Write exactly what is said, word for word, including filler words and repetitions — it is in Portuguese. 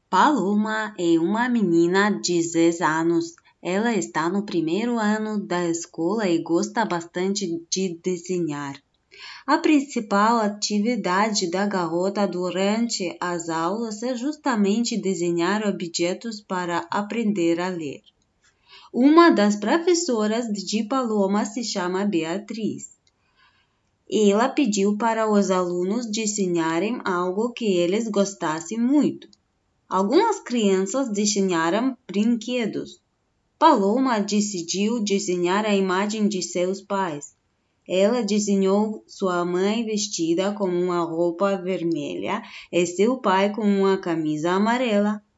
Paloma é uma menina de dez anos. Ela está no primeiro ano da escola e gosta bastante de desenhar. A principal atividade da garota durante as aulas é justamente desenhar objetos para aprender a ler. Uma das professoras de Paloma se chama Beatriz. Ela pediu para os alunos desenharem algo que eles gostassem muito. Algumas crianças desenharam brinquedos. Paloma decidiu desenhar a imagem de seus pais. Ela desenhou sua mãe vestida com uma roupa vermelha e seu pai com uma camisa amarela.